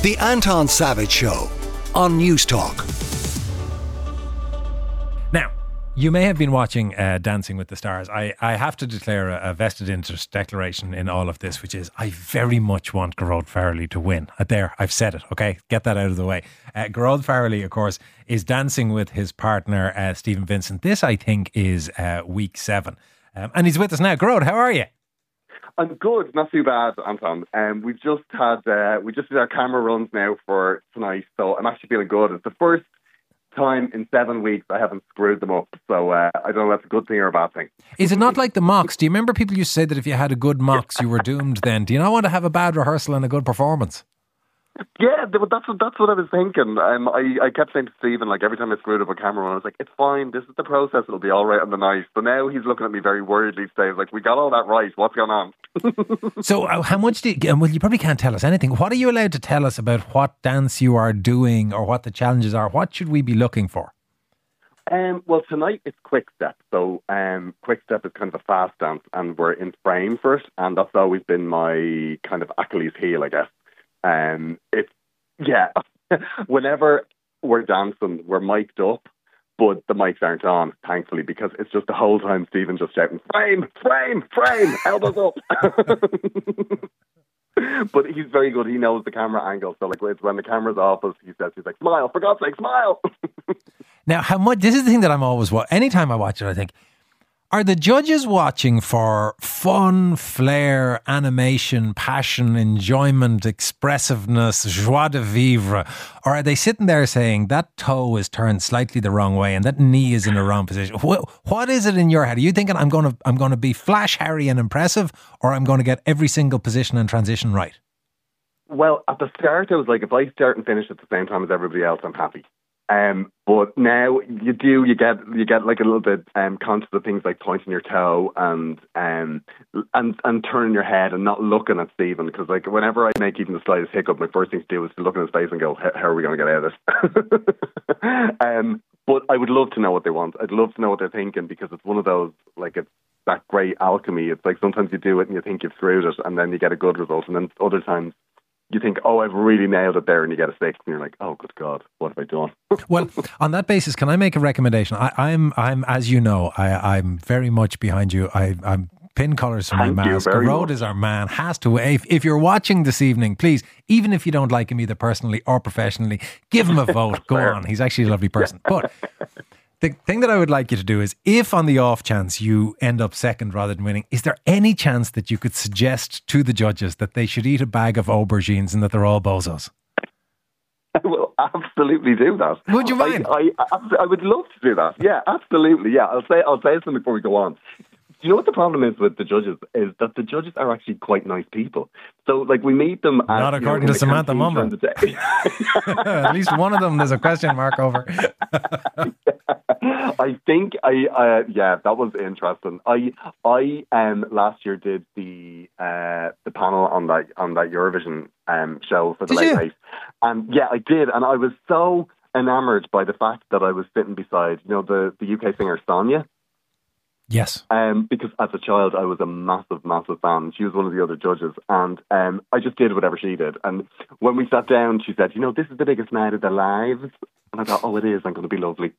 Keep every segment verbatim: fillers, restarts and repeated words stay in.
The Anton Savage Show on News Talk. Now, you may have been watching uh, Dancing with the Stars. I, I have to declare a, a vested interest declaration in all of this, which is I very much want Gearóid Farrelly to win. Uh, there, I've said it, okay? Get that out of the way. Uh, Gearóid Farrelly, of course, is dancing with his partner, uh, Stephen Vincent. This, I think, is uh, week seven. Um, and he's with us now. Gearóid, how are you? I'm good, not too bad, Anton. Um, we've just had uh, we just did our camera runs now for tonight, so I'm actually feeling good. It's the first time in seven weeks I haven't screwed them up, so uh, I don't know if that's a good thing or a bad thing. Is it not like the mocks? Do you remember people used to say that if you had a good mocks, you were doomed? Then do you not want to have a bad rehearsal and a good performance? Yeah, that's what that's what I was thinking. Um, I, I kept saying to Stephen, like every time I screwed up a camera, I was like, "It's fine. This is the process. It'll be all right on the night." So now he's looking at me very worriedly, saying, "Like we got all that right. What's going on?" So, uh, how much do you, well, you probably can't tell us anything. What are you allowed to tell us about what dance you are doing or what the challenges are? What should we be looking for? Um, well, tonight it's Quick Step. So, um, Quick Step is kind of a fast dance, and we're in frame for it, and that's always been my kind of Achilles heel, I guess. Um, it's, yeah, whenever we're dancing, we're mic'd up, but the mics aren't on, thankfully, because it's just the whole time Stephen just shouting, frame, frame, frame, elbows up. But he's very good. He knows the camera angle. So, like, when the camera's off us, he says, he's like, smile, for God's sake, smile. Now, how much, this is the thing that I'm always, anytime I watch it, I think, are the judges watching for fun, flair, animation, passion, enjoyment, expressiveness, joie de vivre? Or are they sitting there saying that toe is turned slightly the wrong way and that knee is in the wrong position? What, what is it in your head? Are you thinking I'm going to I'm going to be flash, Harry and impressive, or I'm going to get every single position and transition right? Well, at the start, I was like, if I start and finish at the same time as everybody else, I'm happy. Um, but now you do, you get you get like a little bit um, conscious of things like pointing your toe and um, and and turning your head and not looking at Stephen, because like whenever I make even the slightest hiccup, my first thing to do is to look in his face and go, how are we going to get out of this? um, but I would love to know what they want. I'd love to know what they're thinking, because it's one of those, like, it's that great alchemy. It's like sometimes you do it and you think you've screwed it and then you get a good result, and then other times you think, oh, I've really nailed it there, and you get a six, and you're like, oh, good God, what have I done? Well, on that basis, can I make a recommendation? I, I'm, I'm, as you know, I, I'm very much behind you. I, I'm pin colours for my mask. Gearóid is our man. Has to. If, if you're watching this evening, please, even if you don't like him either personally or professionally, give him a vote. Go on. He's actually a lovely person. But the thing that I would like you to do is, if on the off chance you end up second rather than winning, is there any chance that you could suggest to the judges that they should eat a bag of aubergines and that they're all bozos? I will absolutely do that. Would you mind? I, I, I would love to do that. Yeah, absolutely. Yeah, I'll say I'll say something before we go on. You know what the problem is with the judges is that the judges are actually quite nice people. So, like, we meet them. Not at, according you know, to Samantha Mumber. At least one of them, there's a question mark over. I think I, uh, yeah, that was interesting. I, I, um, last year did the, uh, the panel on that on that Eurovision um show for the did late you? night, and yeah, I did, and I was so enamoured by the fact that I was sitting beside, you know, the the U K singer Sonia. Yes. Um, because as a child, I was a massive, massive fan. She was one of the other judges, and um, I just did whatever she did. And when we sat down, she said, you know, this is the biggest night of their lives. And I thought, oh, it is. I'm going to be lovely.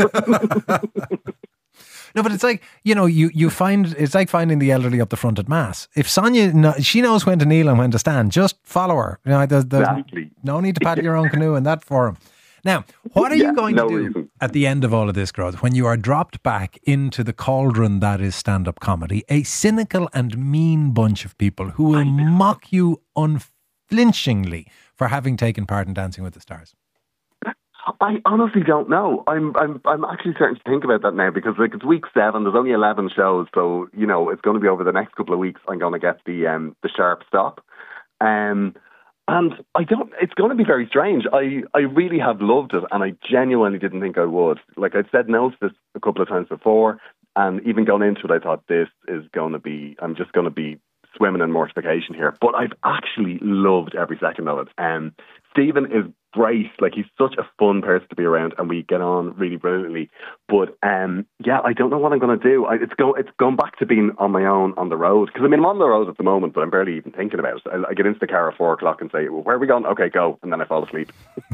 No, but it's like, you know, you, you find, it's like finding the elderly up the front at Mass. If Sonia, no, she knows when to kneel and when to stand, just follow her. You know, there's, there's exactly. No need to paddle your own canoe in that forum. Now, what are yeah, you going no to do reason. at the end of all of this, Gearóid, when you are dropped back into the cauldron that is stand-up comedy, a cynical and mean bunch of people who will mock you unflinchingly for having taken part in Dancing with the Stars? I honestly don't know. I'm I'm I'm actually starting to think about that now, because like it's week seven. There's only eleven shows, so you know it's going to be over the next couple of weeks. I'm going to get the um the sharp stop. Um. And I don't, it's going to be very strange. I, I really have loved it, and I genuinely didn't think I would. Like, I'd said no to this a couple of times before, and even going into it, I thought this is going to be, I'm just going to be swimming in mortification here. But I've actually loved every second of it. Um, Stephen is great. Like, he's such a fun person to be around, and we get on really brilliantly. But um, yeah, I don't know what I'm going to do. I, it's go it's going back to being on my own on the road, because I mean I'm on the road at the moment, but I'm barely even thinking about it. I, I get into the car at four o'clock and say, well, "Where are we going?" Okay, go, and then I fall asleep.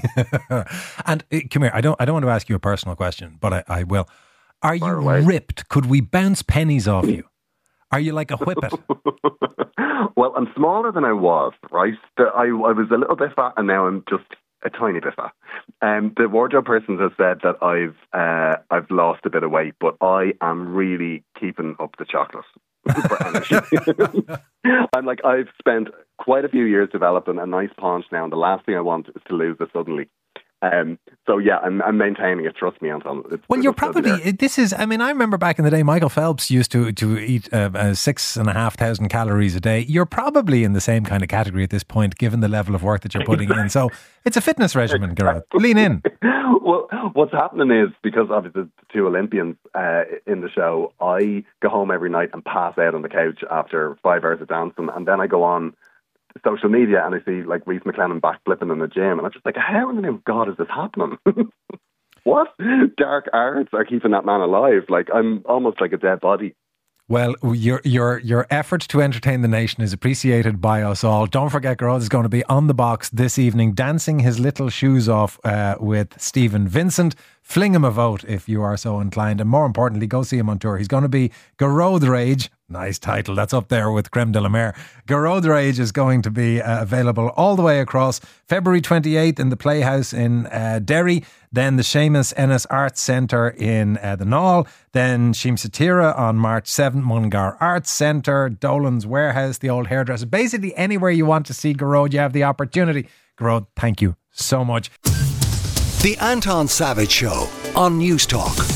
And uh, come here, I don't I don't want to ask you a personal question, but I, I will. Are Fire you away. ripped? Could we bounce pennies off you? Are you like a whippet? Well, I'm smaller than I was, right? I, I was a little bit fat, and now I'm just a tiny bit fat. Um, the wardrobe person has said that I've uh, I've lost a bit of weight, but I am really keeping up the chocolate for energy. I'm like, I've spent quite a few years developing a nice paunch now, and the last thing I want is to lose it suddenly. Um, so yeah, I'm, I'm maintaining it. Trust me, Anton. It's, well, you're probably, this is, I mean, I remember back in the day, Michael Phelps used to, to eat uh, uh, six and a half thousand calories a day. You're probably in the same kind of category at this point, given the level of work that you're putting in. So it's a fitness regimen, Gearóid. Lean in. Well, what's happening is, because obviously the two Olympians uh, in the show, I go home every night and pass out on the couch after five hours of dancing, and then I go on social media and I see like Reece McLennan back flipping in the gym, and I'm just like, how in the name of God is this happening? What dark arts are keeping that man alive? Like, I'm almost like a dead body. Well, your your your effort to entertain the nation is appreciated by us all. Don't forget, Gearóid is going to be on the box this evening, dancing his little shoes off uh, with Stephen Vincent. Fling him a vote if you are so inclined, and more importantly, go see him on tour. He's going to be Gearóid Rage. Nice title. That's up there with Creme de la Mer. Gearóid Rage is going to be uh, available all the way across February twenty-eighth in the Playhouse in uh, Derry, then the Seamus Ennis Arts Centre in uh, the Knoll, then Sheemsa Tira on March seventh, Mullingar Arts Centre, Dolan's Warehouse, the old hairdresser. Basically anywhere you want to see Gearóid, you have the opportunity. Gearóid, thank you so much. The Anton Savage Show on News Talk.